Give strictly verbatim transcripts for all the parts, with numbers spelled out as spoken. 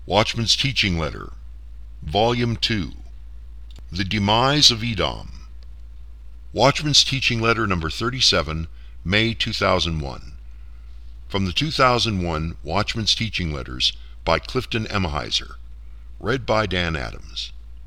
Watchman's Teaching Letter, Volume two, The Demise of Edom. Watchman's Teaching Letter number thirty-seven, May two thousand one. From the two thousand one Watchman's Teaching Letters by Clifton Emahiser. Read by Dan Adams.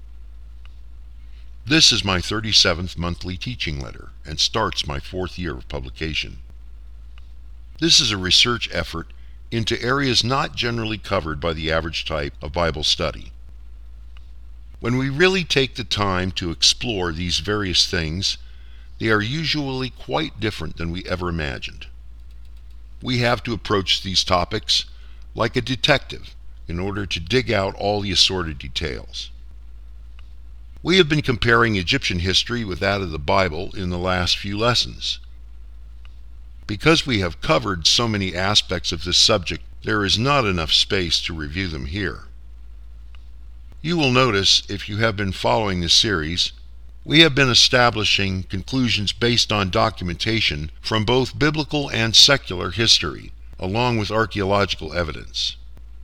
This is my thirty-seventh monthly teaching letter and starts my fourth year of publication. This is a research effort into areas not generally covered by the average type of Bible study. When we really take the time to explore these various things, they are usually quite different than we ever imagined. We have to approach these topics like a detective in order to dig out all the assorted details. We have been comparing Egyptian history with that of the Bible in the last few lessons. Because we have covered so many aspects of this subject, there is not enough space to review them here. You will notice, if you have been following this series, we have been establishing conclusions based on documentation from both biblical and secular history, along with archaeological evidence.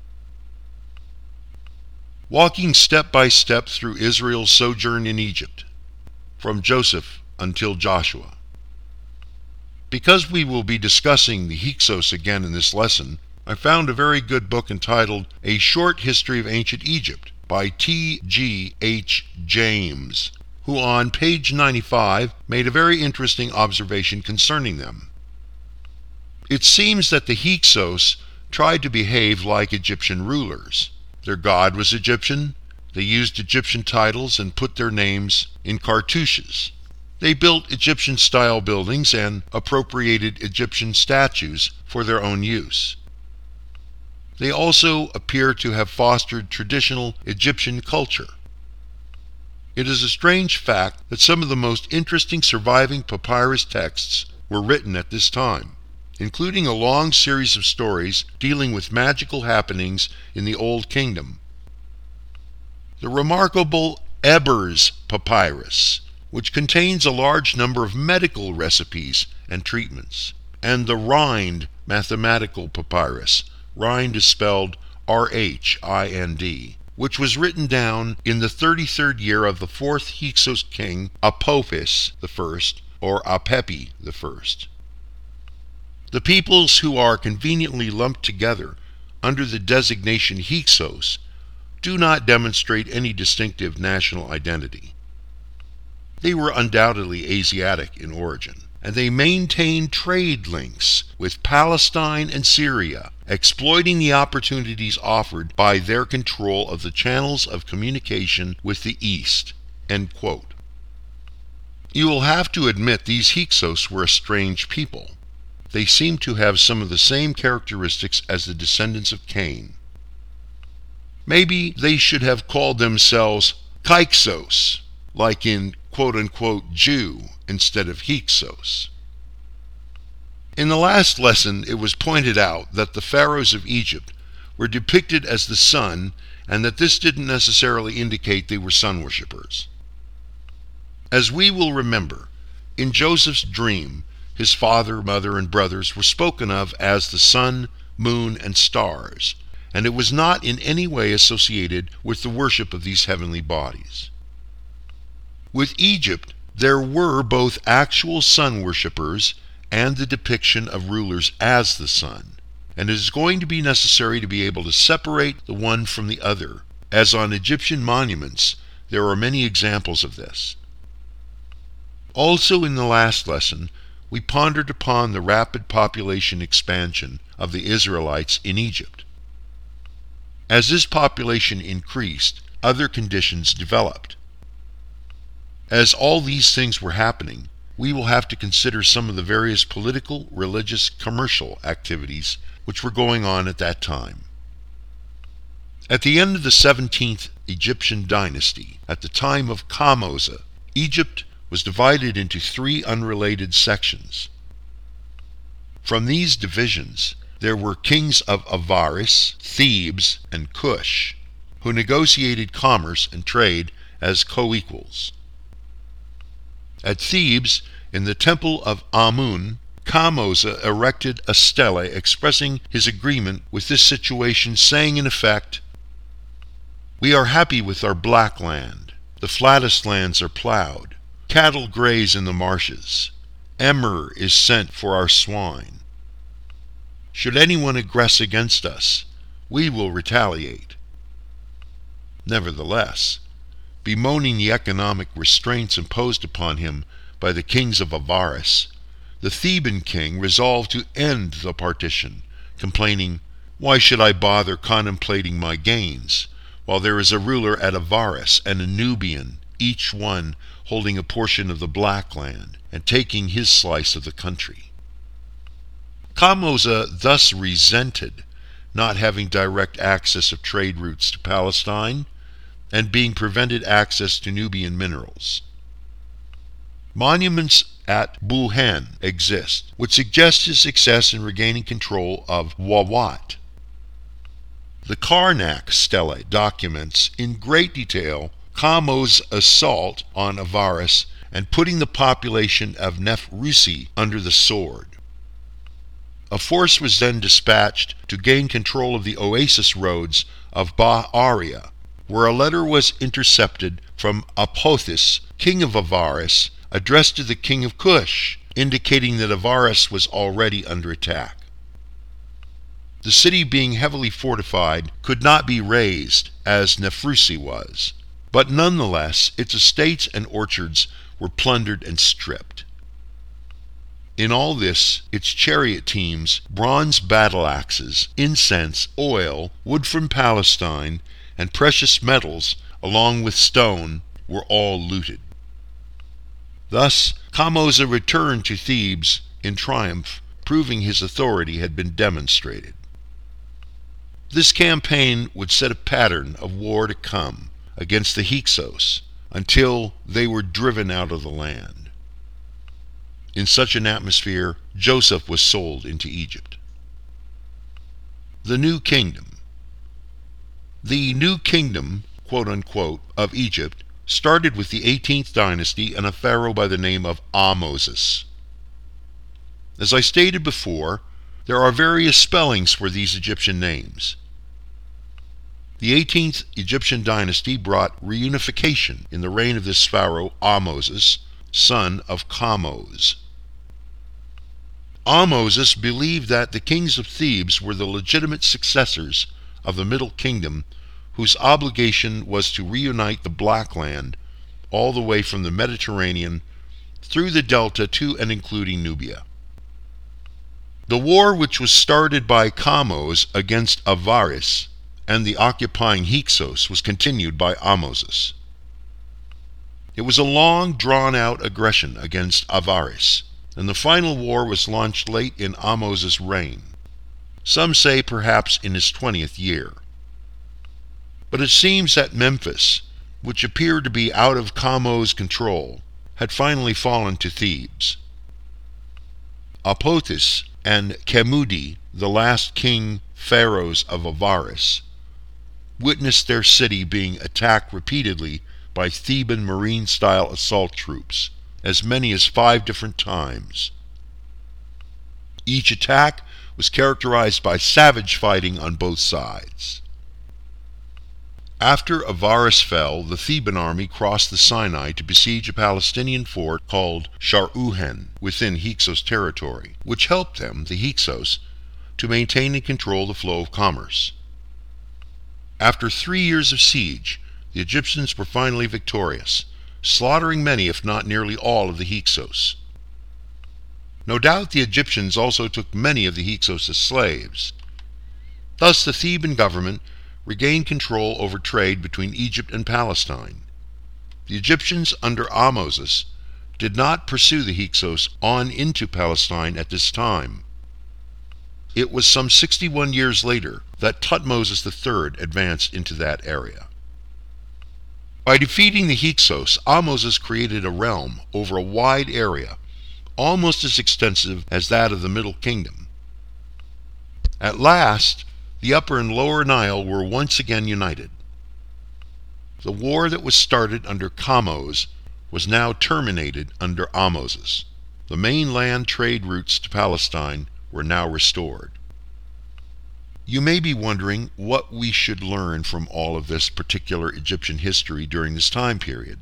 Walking step by step through Israel's sojourn in Egypt, from Joseph until Joshua. Because we will be discussing the Hyksos again in this lesson, I found a very good book entitled A Short History of Ancient Egypt by T G H James, who on page ninety-five made a very interesting observation concerning them. It seems that the Hyksos tried to behave like Egyptian rulers. Their god was Egyptian. They used Egyptian titles and put their names in cartouches. They built Egyptian-style buildings and appropriated Egyptian statues for their own use. They also appear to have fostered traditional Egyptian culture. It is a strange fact that some of the most interesting surviving papyrus texts were written at this time, including a long series of stories dealing with magical happenings in the Old Kingdom. The remarkable Ebers Papyrus, which contains a large number of medical recipes and treatments, and the Rhind Mathematical Papyrus, Rhind is spelled R H I N D, which was written down in the thirty-third year of the fourth Hyksos king Apophis the First, or Apepi the First. The peoples who are conveniently lumped together under the designation Hyksos do not demonstrate any distinctive national identity. They were undoubtedly Asiatic in origin, and they maintained trade links with Palestine and Syria, exploiting the opportunities offered by their control of the channels of communication with the East. End quote. You will have to admit these Hyksos were a strange people. They seem to have some of the same characteristics as the descendants of Cain. Maybe they should have called themselves Kyksos, like in quote-unquote Jew instead of Hyksos. In the last lesson, it was pointed out that the pharaohs of Egypt were depicted as the sun, and that this didn't necessarily indicate they were sun worshippers. As we will remember, in Joseph's dream, his father, mother, and brothers were spoken of as the sun, moon, and stars, and it was not in any way associated with the worship of these heavenly bodies. With Egypt, there were both actual sun worshippers and the depiction of rulers as the sun, and it is going to be necessary to be able to separate the one from the other, as on Egyptian monuments there are many examples of this. Also in the last lesson, we pondered upon the rapid population expansion of the Israelites in Egypt. As this population increased, other conditions developed. As all these things were happening, we will have to consider some of the various political, religious, commercial activities which were going on at that time. At the end of the seventeenth Egyptian dynasty, at the time of Kamoza, Egypt was divided into three unrelated sections. From these divisions, there were kings of Avaris, Thebes, and Cush, who negotiated commerce and trade as co-equals. At Thebes, in the temple of Amun, Kamoza erected a stele expressing his agreement with this situation, saying in effect, We are happy with our black land. The flattest lands are plowed. Cattle graze in the marshes. Emmer is sent for our swine. Should anyone aggress against us, we will retaliate. Nevertheless, bemoaning the economic restraints imposed upon him by the kings of Avaris, the Theban king resolved to end the partition, complaining, "Why should I bother contemplating my gains, while there is a ruler at Avaris and a Nubian, each one holding a portion of the black land, and taking his slice of the country?" Kamoza thus resented not having direct access of trade routes to Palestine, and being prevented access to Nubian minerals. Monuments at Buhan exist, which suggest his success in regaining control of Wawat. The Karnak stele documents in great detail Kamo's assault on Avaris and putting the population of Nefrusi under the sword. A force was then dispatched to gain control of the oasis roads of Ba-Aria, where a letter was intercepted from Apothis, king of Avaris, addressed to the king of Cush, indicating that Avaris was already under attack. The city, being heavily fortified, could not be razed, as Nefrusi was, but nonetheless its estates and orchards were plundered and stripped. In all this, its chariot teams, bronze battle axes, incense, oil, wood from Palestine, and precious metals, along with stone, were all looted. Thus, Kamoza returned to Thebes in triumph, proving his authority had been demonstrated. This campaign would set a pattern of war to come against the Hyksos until they were driven out of the land. In such an atmosphere, Joseph was sold into Egypt. The New Kingdom. The New Kingdom, quote-unquote, of Egypt started with the eighteenth dynasty and a pharaoh by the name of Ahmoses. As I stated before, there are various spellings for these Egyptian names. The eighteenth Egyptian dynasty brought reunification in the reign of this pharaoh Ahmoses, son of Kamose. Ahmoses believed that the kings of Thebes were the legitimate successors of the Middle Kingdom, whose obligation was to reunite the Black Land all the way from the Mediterranean through the Delta to and including Nubia. The war, which was started by Kamose against Avaris and the occupying Hyksos, was continued by Ahmoses. It was a long, drawn-out aggression against Avaris, and the final war was launched late in Ahmoses' reign. Some say perhaps in his twentieth year. But it seems that Memphis, which appeared to be out of Kamo's control, had finally fallen to Thebes. Apothis and Kemudi, the last king pharaohs of Avaris, witnessed their city being attacked repeatedly by Theban Marine-style assault troops, as many as five different times. Each attack was characterized by savage fighting on both sides. After Avaris fell, the Theban army crossed the Sinai to besiege a Palestinian fort called Sharuhen within Hyksos territory, which helped them, the Hyksos, to maintain and control the flow of commerce. After three years of siege, the Egyptians were finally victorious, slaughtering many, if not nearly all, of the Hyksos. No doubt the Egyptians also took many of the Hyksos as slaves. Thus the Theban government regained control over trade between Egypt and Palestine. The Egyptians under Ahmoses did not pursue the Hyksos on into Palestine at this time. It was some sixty-one years later that Thutmose the third advanced into that area. By defeating the Hyksos, Ahmoses created a realm over a wide area, almost as extensive as that of the Middle Kingdom. At last, the Upper and Lower Nile were once again united. The war that was started under Kamose was now terminated under Ahmoses. The main land trade routes to Palestine were now restored. You may be wondering what we should learn from all of this particular Egyptian history during this time period.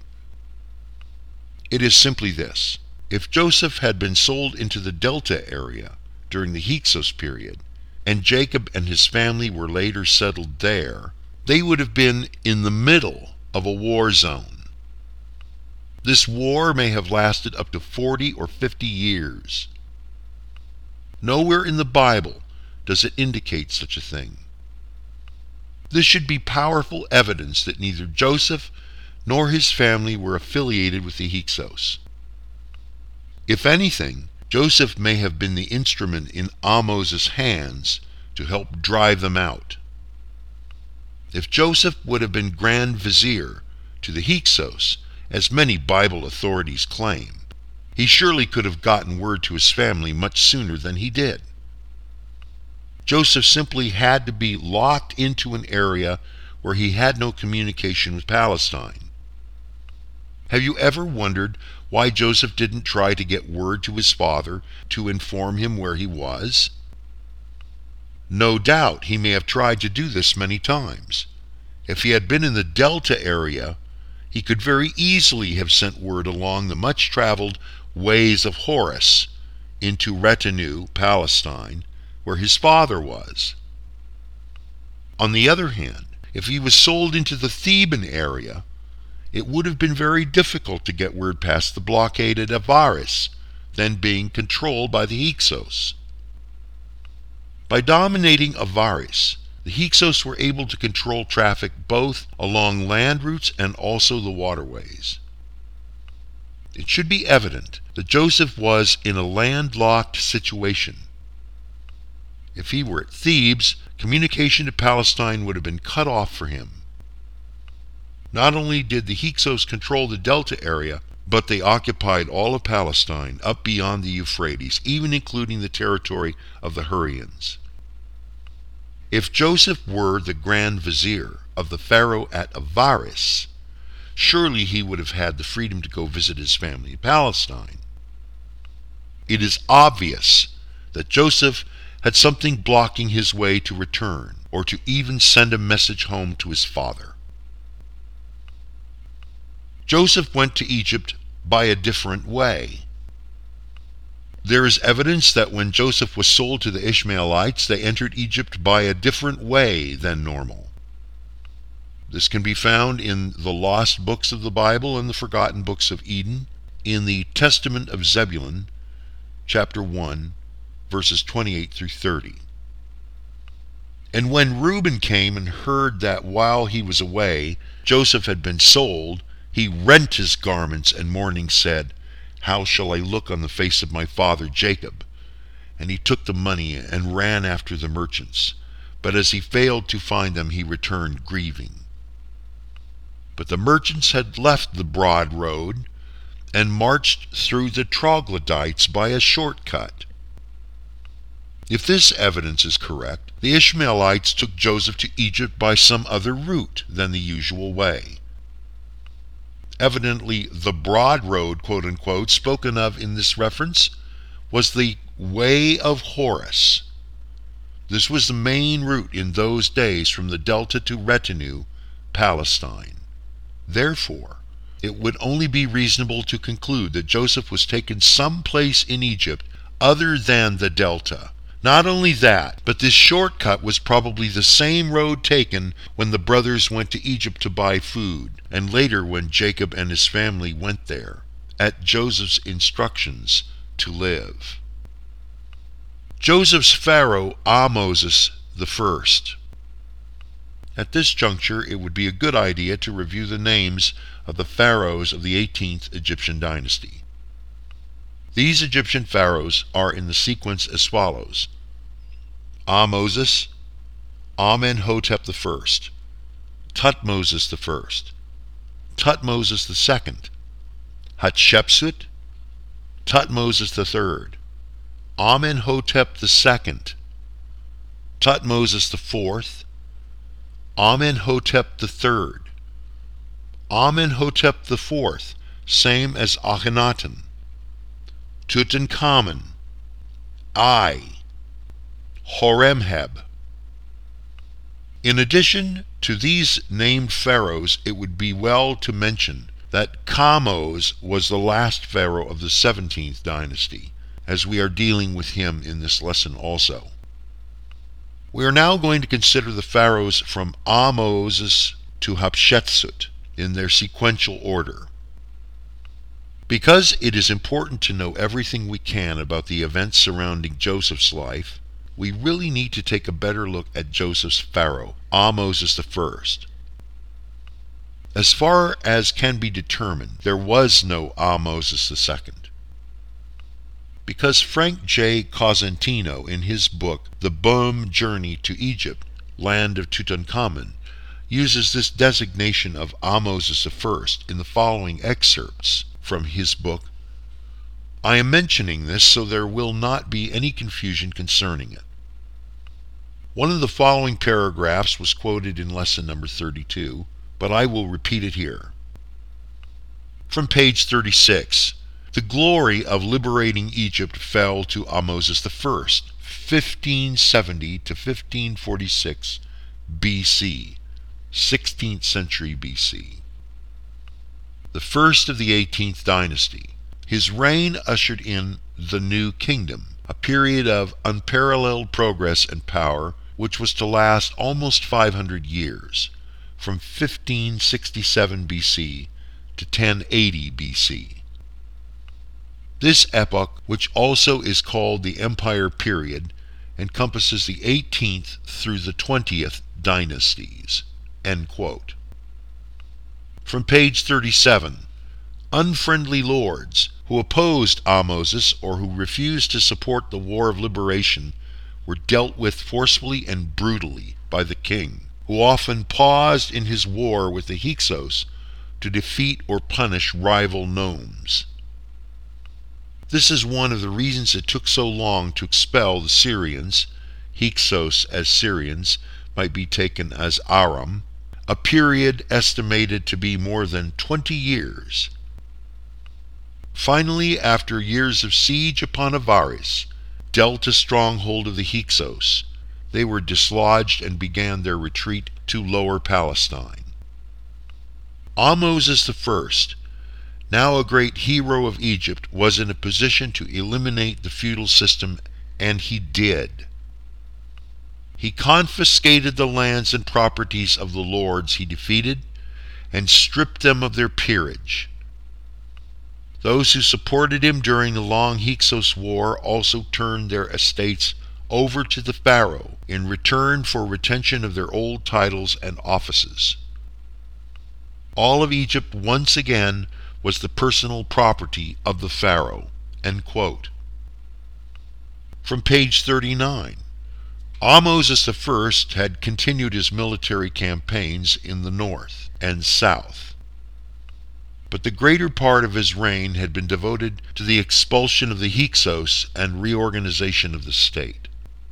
It is simply this. If Joseph had been sold into the Delta area during the Hyksos period, and Jacob and his family were later settled there, they would have been in the middle of a war zone. This war may have lasted up to forty or fifty years. Nowhere in the Bible does it indicate such a thing. This should be powerful evidence that neither Joseph nor his family were affiliated with the Hyksos. If anything, Joseph may have been the instrument in Ahmose' hands to help drive them out. If Joseph would have been Grand Vizier to the Hyksos, as many Bible authorities claim, he surely could have gotten word to his family much sooner than he did. Joseph simply had to be locked into an area where he had no communication with Palestine. Have you ever wondered why Joseph didn't try to get word to his father to inform him where he was? No doubt he may have tried to do this many times. If he had been in the Delta area, he could very easily have sent word along the much-traveled ways of Horus into Retinue, Palestine, where his father was. On the other hand, if he was sold into the Theban area, it would have been very difficult to get word past the blockade at Avaris, then being controlled by the Hyksos. By dominating Avaris, the Hyksos were able to control traffic both along land routes and also the waterways. It should be evident that Joseph was in a landlocked situation. If he were at Thebes, communication to Palestine would have been cut off for him. Not only did the Hyksos control the Delta area, but they occupied all of Palestine up beyond the Euphrates, even including the territory of the Hurrians. If Joseph were the Grand Vizier of the Pharaoh at Avaris, surely he would have had the freedom to go visit his family in Palestine. It is obvious that Joseph had something blocking his way to return, or to even send a message home to his father. Joseph went to Egypt by a different way. There is evidence that when Joseph was sold to the Ishmaelites, they entered Egypt by a different way than normal. This can be found in the lost books of the Bible and the forgotten books of Eden, in the Testament of Zebulun, chapter one, verses twenty-eight through thirty. And when Reuben came and heard that while he was away, Joseph had been sold, he rent his garments and mourning said, "How shall I look on the face of my father Jacob?" And he took the money and ran after the merchants. But as he failed to find them, he returned grieving. But the merchants had left the broad road and marched through the troglodytes by a shortcut. If this evidence is correct, the Ishmaelites took Joseph to Egypt by some other route than the usual way. Evidently, the broad road, quote-unquote, spoken of in this reference was the Way of Horus. This was the main route in those days from the Delta to Retinue, Palestine. Therefore, it would only be reasonable to conclude that Joseph was taken someplace in Egypt other than the Delta. Not only that, but this shortcut was probably the same road taken when the brothers went to Egypt to buy food, and later when Jacob and his family went there, at Joseph's instructions, to live. Joseph's Pharaoh, Ahmose the First. At this juncture, it would be a good idea to review the names of the pharaohs of the eighteenth Egyptian dynasty. These Egyptian pharaohs are in the sequence as follows: Ahmose, Amenhotep the First, Tutmosis the First, Tutmosis the Second, Hatshepsut, Tutmosis the Third, Amenhotep the Second, Tutmosis the Fourth, Amenhotep the Third, Amenhotep the Fourth, same as Akhenaten, Tutankhamun, Ai, Horemheb, In addition to these named pharaohs, it would be well to mention that Kamose was the last pharaoh of the seventeenth dynasty, as we are dealing with him in this lesson also. We are now going to consider the pharaohs from Ahmose to Hatshepsut in their sequential order. Because it is important to know everything we can about the events surrounding Joseph's life, we really need to take a better look at Joseph's pharaoh, Ahmose the First. As far as can be determined, there was no Ahmose the Second. Because Frank J. Cosentino, in his book The Bohm Journey to Egypt, Land of Tutankhamun, uses this designation of Ahmose the First in the following excerpts from his book. I am mentioning this so there will not be any confusion concerning it. One of the following paragraphs was quoted in lesson number thirty-two, but I will repeat it here. From page thirty-six, the glory of liberating Egypt fell to Ahmose the First, fifteen seventy to fifteen forty-six B C, sixteenth century B C. The first of the eighteenth dynasty. His reign ushered in the New Kingdom, a period of unparalleled progress and power, which was to last almost five hundred years, from fifteen sixty-seven B C to ten eighty B C. This epoch, which also is called the Empire Period, encompasses the eighteenth through the twentieth dynasties. End quote. From page thirty-seven, unfriendly lords who opposed Ahmose or who refused to support the War of Liberation were dealt with forcefully and brutally by the king, who often paused in his war with the Hyksos to defeat or punish rival nomes. This is one of the reasons it took so long to expel the Syrians, Hyksos as Syrians might be taken as Aram, a period estimated to be more than twenty years. Finally, after years of siege upon Avaris, Delta stronghold of the Hyksos, they were dislodged and began their retreat to Lower Palestine. Ahmose the First, now a great hero of Egypt, was in a position to eliminate the feudal system, and he did. He confiscated the lands and properties of the lords he defeated and stripped them of their peerage. Those who supported him during the long Hyksos War also turned their estates over to the pharaoh in return for retention of their old titles and offices. All of Egypt once again was the personal property of the pharaoh. End quote. From page thirty-nine, Ahmose the First had continued his military campaigns in the north and south, but the greater part of his reign had been devoted to the expulsion of the Hyksos and reorganization of the state.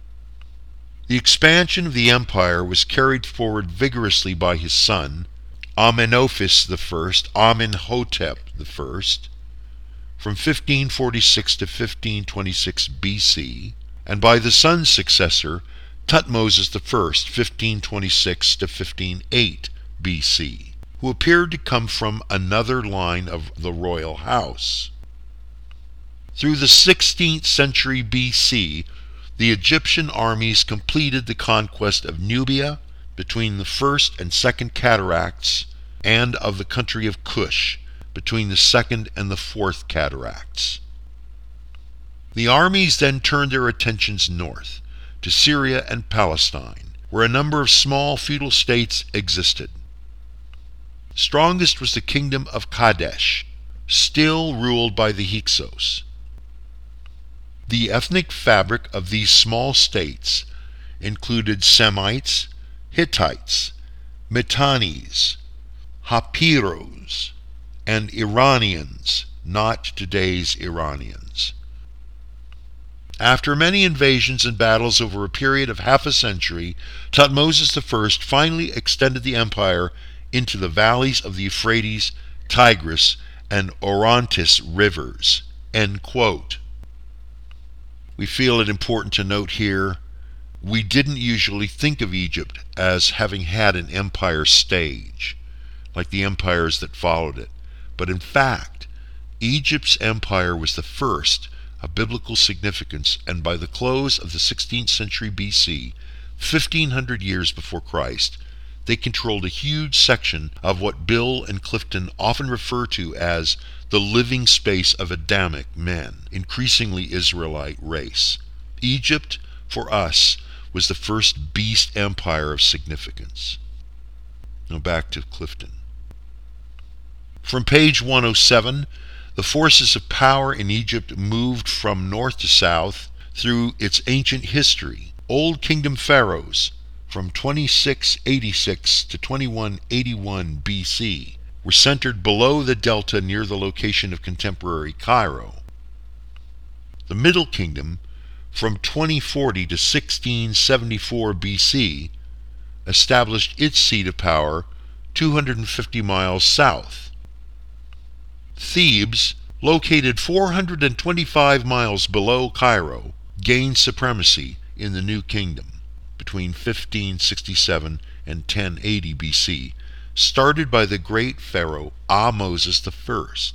The expansion of the empire was carried forward vigorously by his son, Amenophis the First, Amenhotep the First, from fifteen forty-six to fifteen twenty-six B C, and by the son's successor, Thutmose the First, fifteen twenty-six to fifteen oh eight B C, who appeared to come from another line of the royal house. Through the sixteenth century B C, the Egyptian armies completed the conquest of Nubia between the first and second cataracts, and of the country of Cush between the second and the fourth cataracts. The armies then turned their attentions north, to Syria and Palestine, where a number of small feudal states existed. Strongest was the kingdom of Kadesh, still ruled by the Hyksos. The ethnic fabric of these small states included Semites, Hittites, Mitannis, Hapiros, and Iranians, not today's Iranians. After many invasions and battles over a period of half a century, Thutmose the First finally extended the empire into the valleys of the Euphrates, Tigris, and Orontes rivers. End quote. We feel it important to note here We didn't usually think of Egypt as having had an empire stage, like the empires that followed it. But in fact, Egypt's empire was the first of biblical significance, and by the close of the sixteenth century B C, fifteen hundred years before Christ, they controlled a huge section of what Bill and Clifton often refer to as the living space of Adamic men, increasingly Israelite race. Egypt, for us, was the first beast empire of significance. Now back to Clifton. From page one oh seven, the forces of power in Egypt moved from north to south through its ancient history. Old Kingdom pharaohs from twenty-six eighty-six to twenty-one eighty-one B C were centered below the delta near the location of contemporary Cairo. The Middle Kingdom from twenty forty to sixteen seventy-four B C established its seat of power two hundred fifty miles south. Thebes, located four hundred twenty-five miles below Cairo, gained supremacy in the New Kingdom between fifteen sixty-seven and ten eighty B C, started by the great pharaoh Ahmoses the First.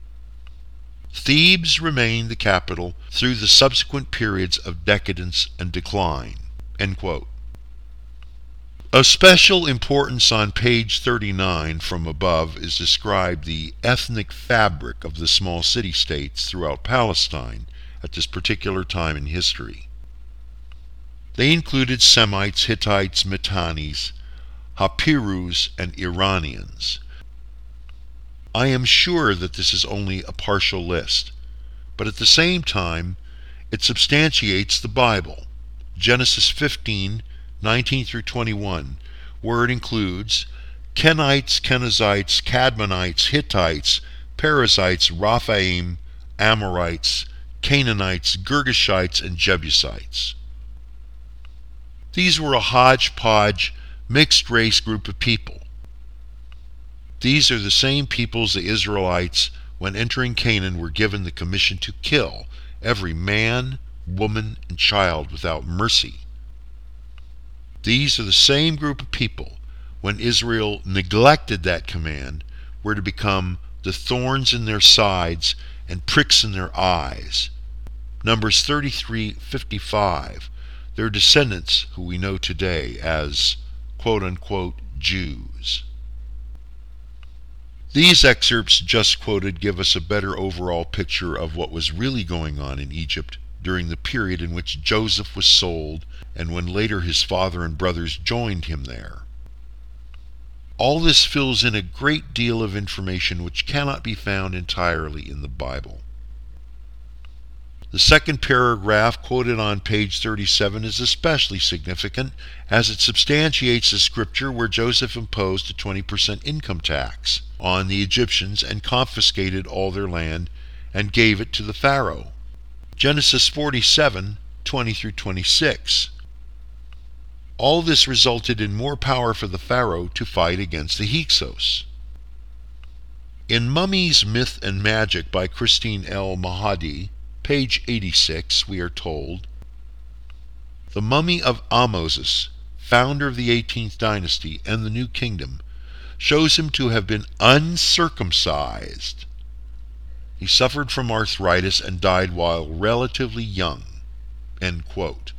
Thebes remained the capital through the subsequent periods of decadence and decline." End quote. Of special importance on page thirty-nine from above is described the ethnic fabric of the small city-states throughout Palestine at this particular time in history. They included Semites, Hittites, Mitannis, Hapirus, and Iranians. I am sure that this is only a partial list, but at the same time, it substantiates the Bible. Genesis fifteen, nineteen through twenty-one, where it includes Kenites, Kenizzites, Cadmonites, Hittites, Perizzites, Rephaim, Amorites, Canaanites, Girgashites, and Jebusites. These were a hodgepodge, mixed-race group of people. These are the same peoples the Israelites, when entering Canaan, were given the commission to kill every man, woman, and child without mercy. These are the same group of people, when Israel neglected that command, were to become the thorns in their sides and pricks in their eyes. Numbers thirty-three fifty-five, their descendants who we know today as quote-unquote Jews. These excerpts just quoted give us a better overall picture of what was really going on in Egypt during the period in which Joseph was sold and when later his father and brothers joined him there. All this fills in a great deal of information which cannot be found entirely in the Bible. The second paragraph quoted on page thirty-seven is especially significant as it substantiates the scripture where Joseph imposed a twenty percent income tax on the Egyptians and confiscated all their land and gave it to the Pharaoh. Genesis forty-seven, twenty through twenty-six. All this resulted in more power for the Pharaoh to fight against the Hyksos. In Mummies, Myth and Magic by Christine L. Mahdi, page eighty-six, we are told, "The mummy of Ahmoses, founder of the eighteenth dynasty and the New Kingdom, shows him to have been uncircumcised. He suffered from arthritis and died while relatively young." End quote.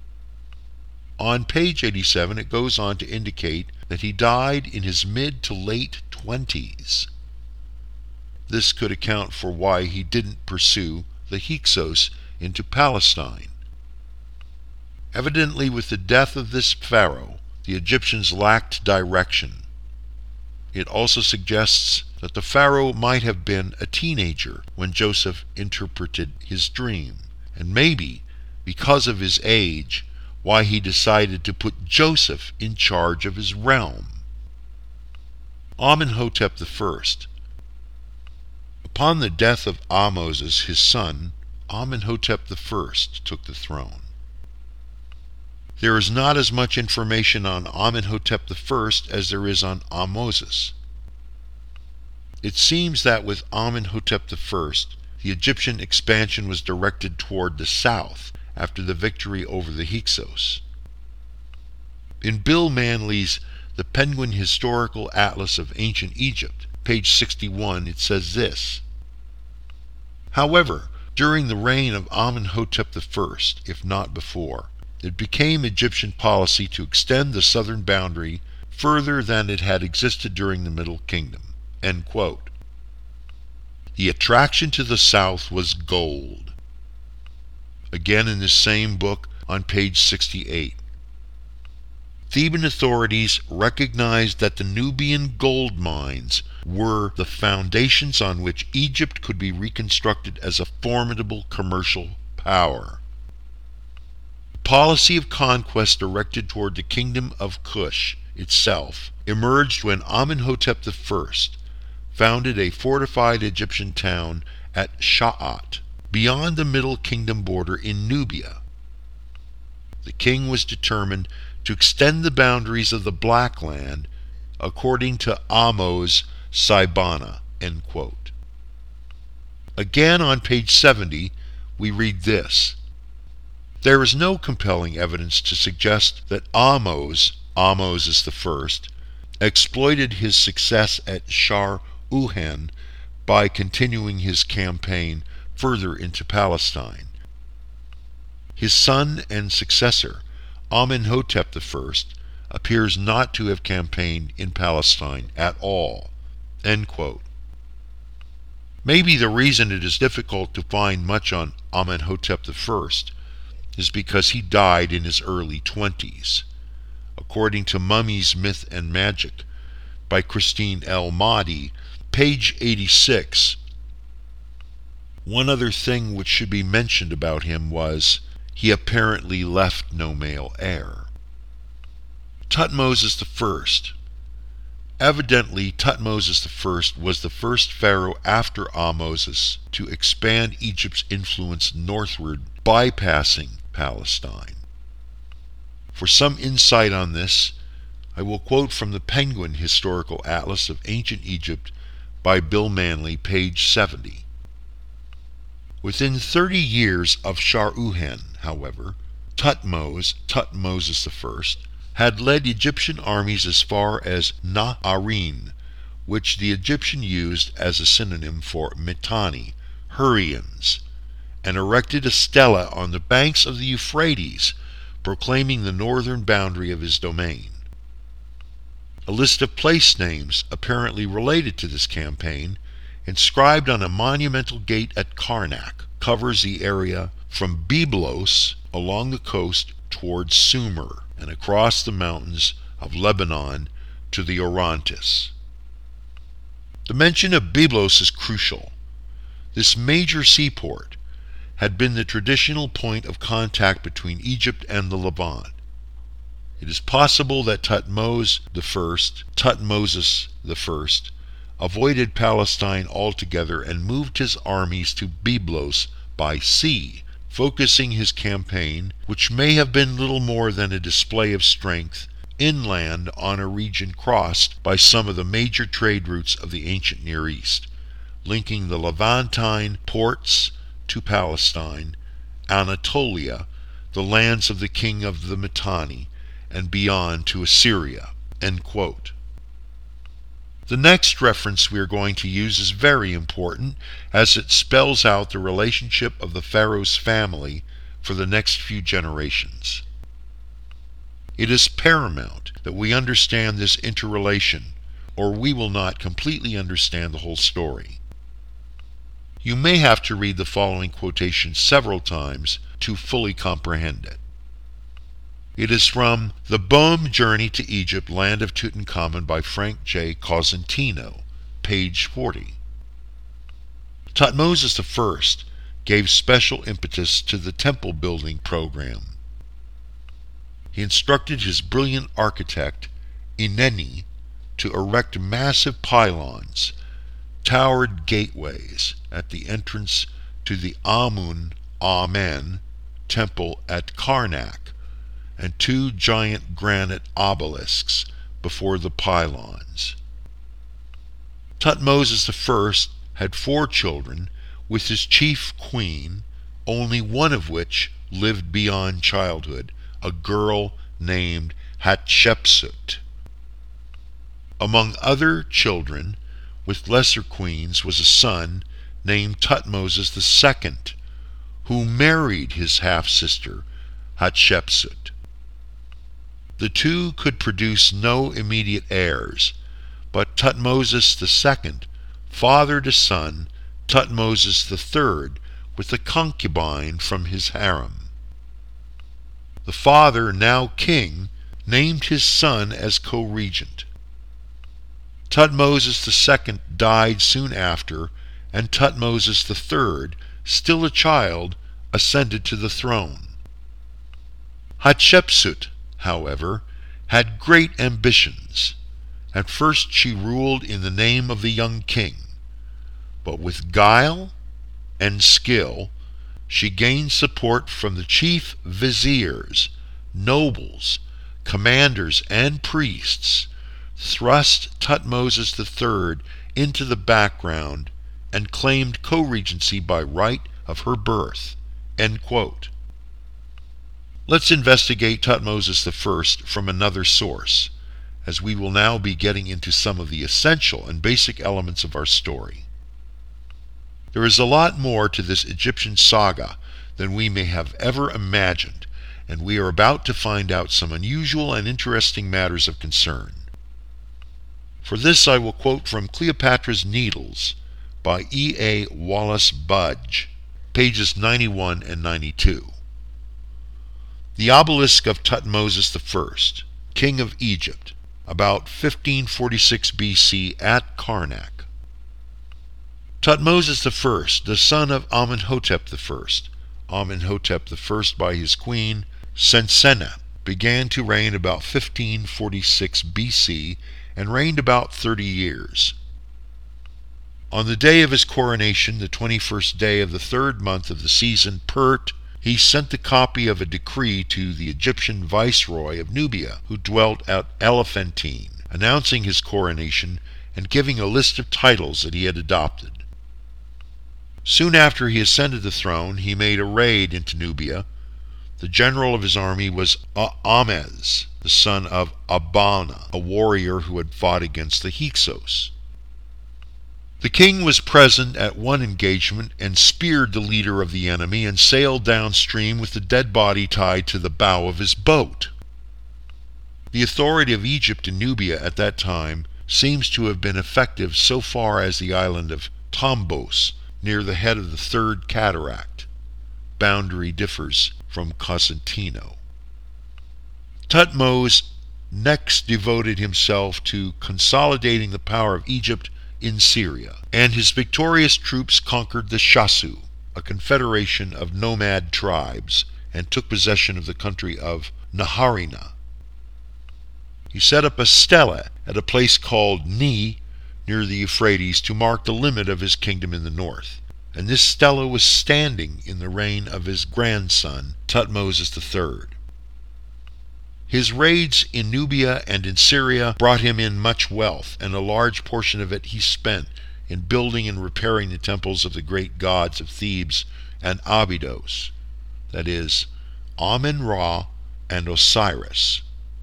On page eighty-seven, it goes on to indicate that he died in his mid to late twenties. This could account for why he didn't pursue the Hyksos into Palestine. Evidently, with the death of this pharaoh, the Egyptians lacked direction. It also suggests that the pharaoh might have been a teenager when Joseph interpreted his dream, and maybe, because of his age, why he decided to put Joseph in charge of his realm. Amenhotep the First. Upon the death of Ahmoses, his son, Amenhotep the First took the throne. There is not as much information on Amenhotep the First as there is on Ahmoses. It seems that with Amenhotep the First, the Egyptian expansion was directed toward the south after the victory over the Hyksos. In Bill Manley's The Penguin Historical Atlas of Ancient Egypt, page sixty-one, it says this: However, during the reign of Amenhotep the First, if not before, it became Egyptian policy to extend the southern boundary further than it had existed during the Middle Kingdom. End quote. The attraction to the south was gold. Again in this same book on page sixty-eight. Theban authorities recognized that the Nubian gold mines were the foundations on which Egypt could be reconstructed as a formidable commercial power. The policy of conquest directed toward the kingdom of Kush itself emerged when Amenhotep the First founded a fortified Egyptian town at Sha'at, beyond the Middle Kingdom border in Nubia. The king was determined to extend the boundaries of the Black Land according to Ahmose Saibana. End quote. Again on page seventy, we read this: There is no compelling evidence to suggest that Ahmose, Ahmose is the first, exploited his success at Shar Uhen by continuing his campaign further into Palestine. His son and successor, Amenhotep the First, appears not to have campaigned in Palestine at all. End quote. Maybe the reason it is difficult to find much on Amenhotep the First is because he died in his early twenties. According to Mummies, Myth and Magic by Christine L. Mahdi, page eighty-six, one other thing which should be mentioned about him was he apparently left no male heir. Tutmosis the First. Evidently, Tutmosis the First was the first pharaoh after Ahmose to expand Egypt's influence northward, bypassing Palestine. For some insight on this, I will quote from the Penguin Historical Atlas of Ancient Egypt by Bill Manley, page seventy. Within thirty years of Shar-Uhen, however, Tutmose, Tutmosis the First, had led Egyptian armies as far as Na'arin, which the Egyptian used as a synonym for Mitanni, Hurrians, and erected a stela on the banks of the Euphrates, proclaiming the northern boundary of his domain. A list of place names apparently related to this campaign, inscribed on a monumental gate at Karnak, covers the area from Byblos along the coast towards Sumer and across the mountains of Lebanon to the Orontes. The mention of Byblos is crucial. This major seaport had been the traditional point of contact between Egypt and the Levant. It is possible that Tutmose the First, Tutmosis the First, avoided Palestine altogether and moved his armies to Byblos by sea, focusing his campaign, which may have been little more than a display of strength, inland on a region crossed by some of the major trade routes of the ancient Near East, linking the Levantine ports to Palestine, Anatolia, the lands of the king of the Mitanni, and beyond to Assyria. End quote. The next reference we are going to use is very important, as it spells out the relationship of the pharaoh's family for the next few generations. It is paramount that we understand this interrelation, or we will not completely understand the whole story. You may have to read the following quotation several times to fully comprehend it. It is from The Bohm Journey to Egypt, Land of Tutankhamun by Frank J. Cosentino, page forty. Tutmosis the First gave special impetus to the temple-building program. He instructed his brilliant architect, Ineni, to erect massive pylons, towered gateways at the entrance to the Amun Amen temple at Karnak, and two giant granite obelisks before the pylons. Tutmosis the First had four children with his chief queen, only one of which lived beyond childhood, a girl named Hatshepsut. Among other children with lesser queens was a son named Thutmoses the Second, who married his half-sister Hatshepsut. The two could produce no immediate heirs, but Thutmoses the Second fathered a son, Thutmoses the Third, with a concubine from his harem. The father, now king, named his son as co-regent. Thutmoses the Second died soon after, and Thutmoses the Third, still a child, ascended to the throne. Hatshepsut, however, had great ambitions. At first she ruled in the name of the young king, but with guile and skill she gained support from the chief viziers, nobles, commanders, and priests, thrust Thutmoses the Third into the background, and claimed co-regency by right of her birth." End quote. Let's investigate Thutmoses the First from another source, as we will now be getting into some of the essential and basic elements of our story. There is a lot more to this Egyptian saga than we may have ever imagined, and we are about to find out some unusual and interesting matters of concern. For this I will quote from Cleopatra's Needles by E. A. Wallace Budge, pages ninety-one and ninety-two. The obelisk of Thutmoses the First, king of Egypt, about fifteen forty-six B C at Karnak. Thutmoses the First, the son of Amenhotep the First, Amenhotep the First by his queen Sensenna, began to reign about fifteen forty-six B C and reigned about thirty years. On the day of his coronation, the twenty-first day of the third month of the season Pert, he sent a copy of a decree to the Egyptian viceroy of Nubia, who dwelt at Elephantine, announcing his coronation and giving a list of titles that he had adopted. Soon after he ascended the throne, he made a raid into Nubia. The general of his army was Ahmes, the son of Abana, a warrior who had fought against the Hyksos. The king was present at one engagement and speared the leader of the enemy and sailed downstream with the dead body tied to the bow of his boat. The authority of Egypt in Nubia at that time seems to have been effective so far as the island of Tombos, near the head of the Third Cataract. Boundary differs from Cosentino. Thutmose next devoted himself to consolidating the power of Egypt in Syria, and his victorious troops conquered the Shasu, a confederation of nomad tribes, and took possession of the country of Naharina. He set up a stela at a place called Ni, near the Euphrates, to mark the limit of his kingdom in the north, and this stela was standing in the reign of his grandson, Thutmoses the Third. His raids in Nubia and in Syria brought him in much wealth, and a large portion of it he spent in building and repairing the temples of the great gods of Thebes and Abydos, that is, Amen-Ra and Osiris.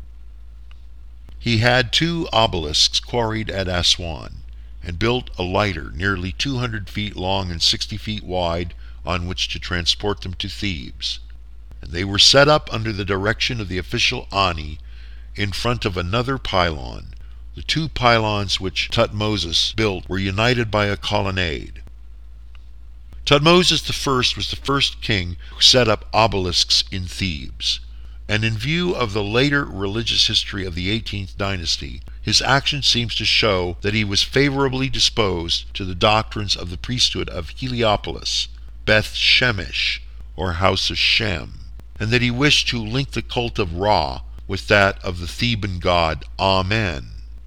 He had two obelisks quarried at Aswan, and built a lighter nearly two hundred feet long and sixty feet wide on which to transport them to Thebes, and they were set up under the direction of the official Ani in front of another pylon. The two pylons which Thutmoses built were united by a colonnade. Thutmoses the First was the first king who set up obelisks in Thebes, and in view of the later religious history of the eighteenth dynasty, his action seems to show that he was favorably disposed to the doctrines of the priesthood of Heliopolis, Beth Shemesh, or House of Shem, and that he wished to link the cult of Ra with that of the Theban god Amen.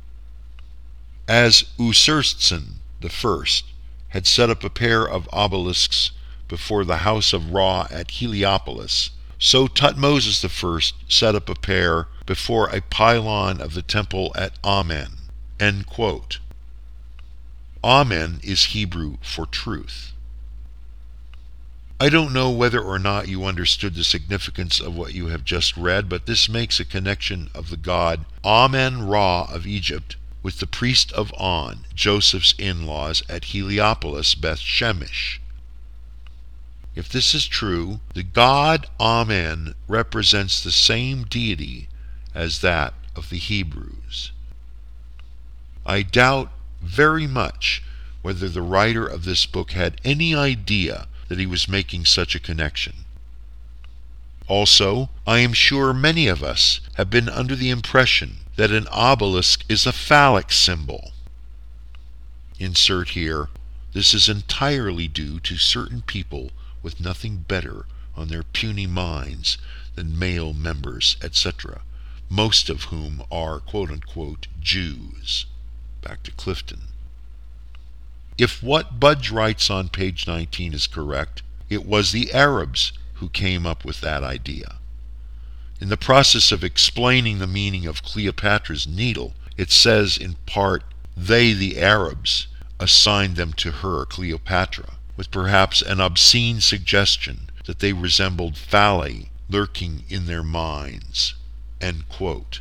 As Usertsen the First had set up a pair of obelisks before the house of Ra at Heliopolis, so Thutmoses the First set up a pair before a pylon of the temple at Amen. End quote. Amen is Hebrew for truth. I don't know whether or not you understood the significance of what you have just read, but this makes a connection of the god Amen-Ra of Egypt with the priest of On, Joseph's in-laws at Heliopolis, Beth Shemesh. If this is true, the god Amen represents the same deity as that of the Hebrews. I doubt very much whether the writer of this book had any idea that he was making such a connection. Also, I am sure many of us have been under the impression that an obelisk is a phallic symbol. Insert here, this is entirely due to certain people with nothing better on their puny minds than male members, et cetera, most of whom are quote-unquote Jews. Back to Clifton. If what Budge writes on page nineteen is correct, it was the Arabs who came up with that idea. In the process of explaining the meaning of Cleopatra's Needle, it says in part, they, the Arabs, assigned them to her, Cleopatra, with perhaps an obscene suggestion that they resembled phalli lurking in their minds. End quote.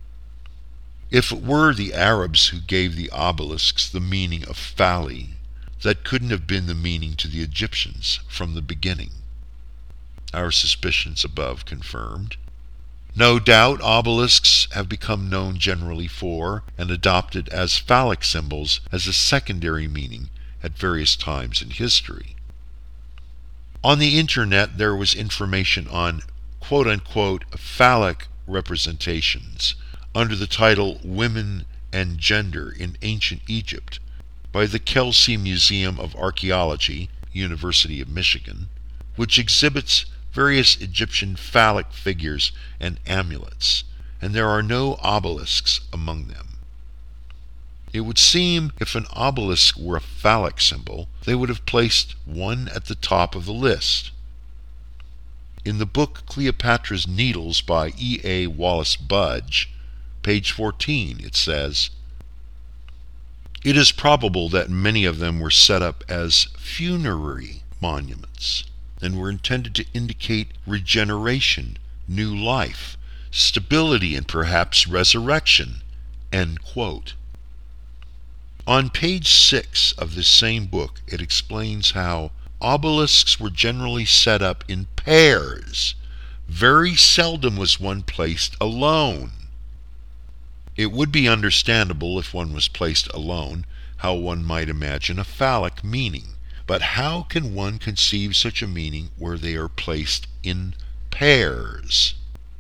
If it were the Arabs who gave the obelisks the meaning of phalli, that couldn't have been the meaning to the Egyptians from the beginning. Our suspicions above confirmed. No doubt obelisks have become known generally for and adopted as phallic symbols as a secondary meaning at various times in history. On the internet there was information on quote-unquote phallic representations under the title Women and Gender in Ancient Egypt by the Kelsey Museum of Archaeology, University of Michigan, which exhibits various Egyptian phallic figures and amulets, and there are no obelisks among them. It would seem if an obelisk were a phallic symbol, they would have placed one at the top of the list. In the book Cleopatra's Needles by E A Wallace Budge, page fourteen, it says, it is probable that many of them were set up as funerary monuments and were intended to indicate regeneration, new life, stability, and perhaps resurrection. End quote. On page six of this same book, it explains how obelisks were generally set up in pairs. Very seldom was one placed alone. It would be understandable if one was placed alone, how one might imagine a phallic meaning. But how can one conceive such a meaning where they are placed in pairs?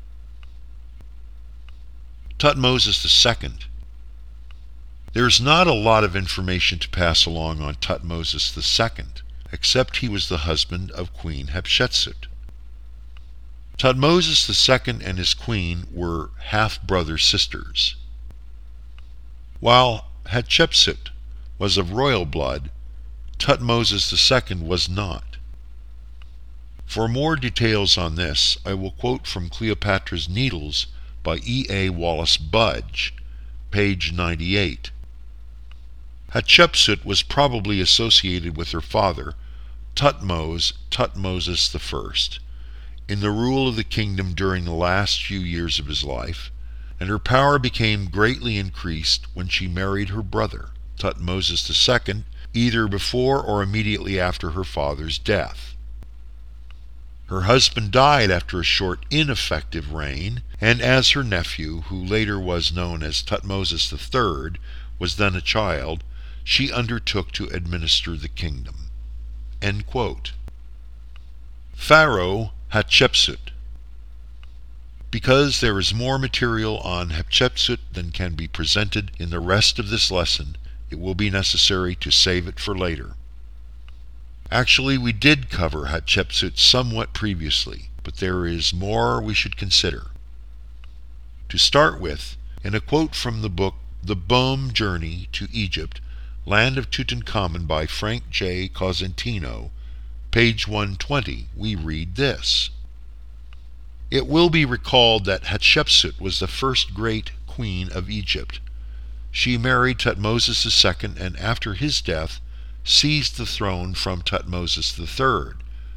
Tutmosis the Second. There is not a lot of information to pass along on Tutmosis the Second, except he was the husband of Queen Hatshepsut. Tutmosis the Second and his queen were half-brother sisters. While Hatshepsut was of royal blood, Tutmosis the Second was not. For more details on this, I will quote from Cleopatra's Needles by E A Wallace Budge, page ninety-eight. Hatshepsut was probably associated with her father, Thutmose, Tutmosis the First, in the rule of the kingdom during the last few years of his life, and her power became greatly increased when she married her brother, Tutmosis the Second, either before or immediately after her father's death. Her husband died after a short ineffective reign, and as her nephew, who later was known as Tutmosis the Third, was then a child, she undertook to administer the kingdom. End quote. Pharaoh Hatshepsut. Because there is more material on Hatshepsut than can be presented in the rest of this lesson, it will be necessary to save it for later. Actually, we did cover Hatshepsut somewhat previously, but there is more we should consider. To start with, in a quote from the book The Bohm Journey to Egypt, Land of Tutankhamun by Frank J. Cosentino, page one twenty, we read this. It will be recalled that Hatshepsut was the first great queen of Egypt. She married Tutmosis the Second, and after his death seized the throne from Tutmosis the Third,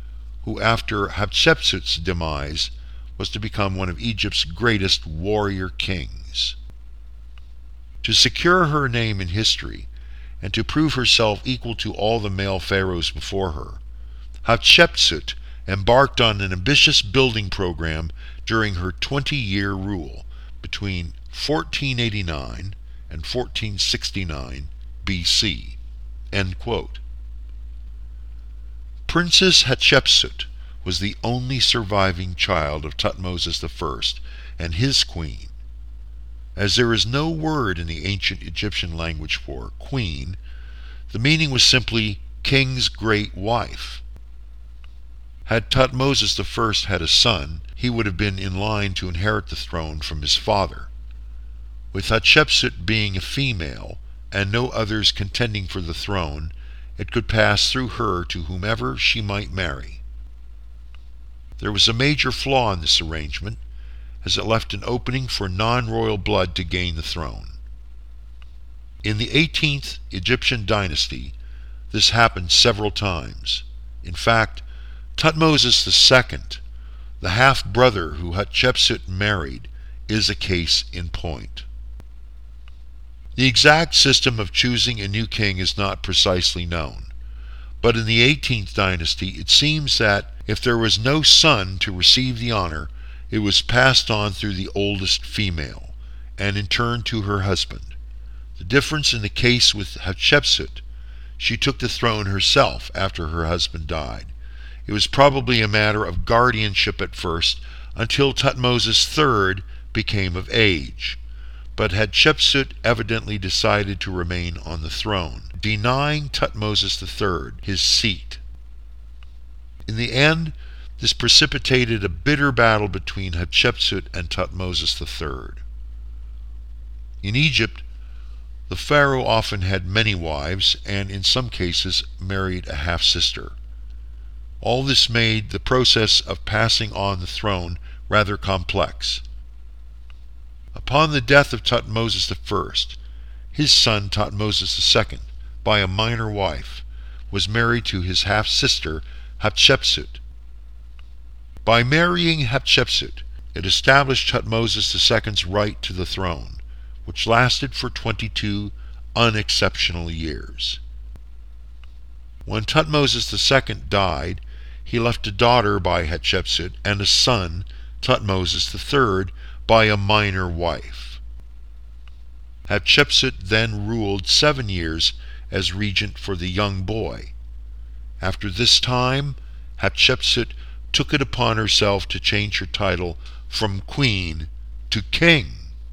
who after Hatshepsut's demise was to become one of Egypt's greatest warrior kings. To secure her name in history, and to prove herself equal to all the male pharaohs before her, Hatshepsut embarked on an ambitious building program during her twenty-year rule between fourteen eighty-nine and fourteen sixty-nine B C. End quote. Princess Hatshepsut was the only surviving child of Thutmose the First and his queen. As there is no word in the ancient Egyptian language for queen, the meaning was simply king's great wife. Had Thutmose the First had a son, he would have been in line to inherit the throne from his father. With Hatshepsut being a female, and no others contending for the throne, it could pass through her to whomever she might marry. There was a major flaw in this arrangement, as it left an opening for non-royal blood to gain the throne. In the eighteenth Egyptian dynasty, this happened several times. In fact, Thutmose the Second, the half-brother who Hatshepsut married, is a case in point. The exact system of choosing a new king is not precisely known, but in the eighteenth dynasty it seems that if there was no son to receive the honor, it was passed on through the oldest female, and in turn to her husband. The difference in the case with Hatshepsut, she took the throne herself after her husband died. It was probably a matter of guardianship at first, until Thutmose the Third became of age. But Hatshepsut evidently decided to remain on the throne, denying Thutmose the Third his seat. In the end, this precipitated a bitter battle between Hatshepsut and Thutmose the Third. In Egypt, the pharaoh often had many wives, and in some cases married a half-sister. All this made the process of passing on the throne rather complex. Upon the death of Thutmose the First, his son Thutmose the Second, by a minor wife, was married to his half-sister Hatshepsut. By marrying Hatshepsut, it established Thutmose the Second's right to the throne, which lasted for twenty-two unexceptional years. When Thutmose the Second died, he left a daughter by Hatshepsut and a son, Thutmose the Third, by a minor wife. Hatshepsut then ruled seven years as regent for the young boy. After this time, Hatshepsut took it upon herself to change her title from queen to king.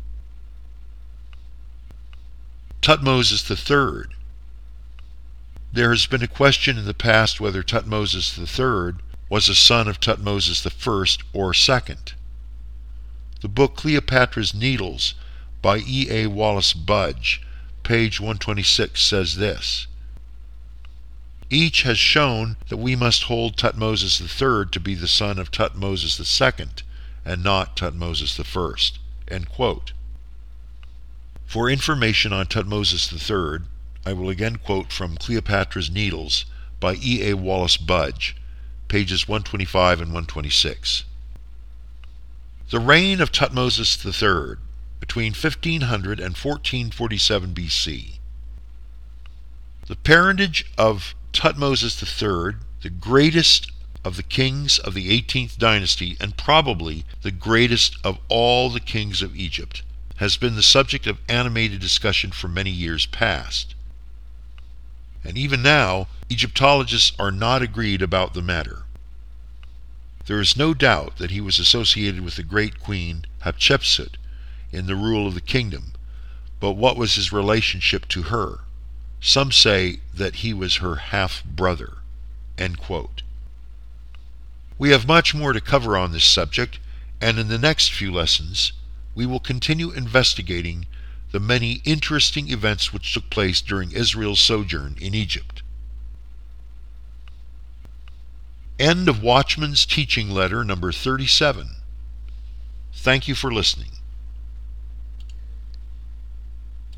Thutmose the Third. There has been a question in the past whether Thutmose the Third was a son of Thutmose the First or Second. The book Cleopatra's Needles by E. A. Wallace Budge, page one twenty-six, says this: Each has shown that we must hold Thutmose the Third to be the son of Thutmose the Second, and not Thutmose the First. End quote. For information on Thutmose the Third, I will again quote from Cleopatra's Needles by E. A. Wallace Budge, pages one twenty-five and one twenty-six. The reign of Thutmose the Third, between fifteen hundred and fourteen forty-seven B C. The parentage of Thutmose the Third, the greatest of the kings of the eighteenth dynasty, and probably the greatest of all the kings of Egypt, has been the subject of animated discussion for many years past. And even now, Egyptologists are not agreed about the matter. There is no doubt that he was associated with the great queen Hatshepsut in the rule of the kingdom, but what was his relationship to her? Some say that he was her half-brother. End quote. We have much more to cover on this subject, and in the next few lessons we will continue investigating the many interesting events which took place during Israel's sojourn in Egypt. End of Watchman's Teaching Letter number thirty-seven. Thank you for listening.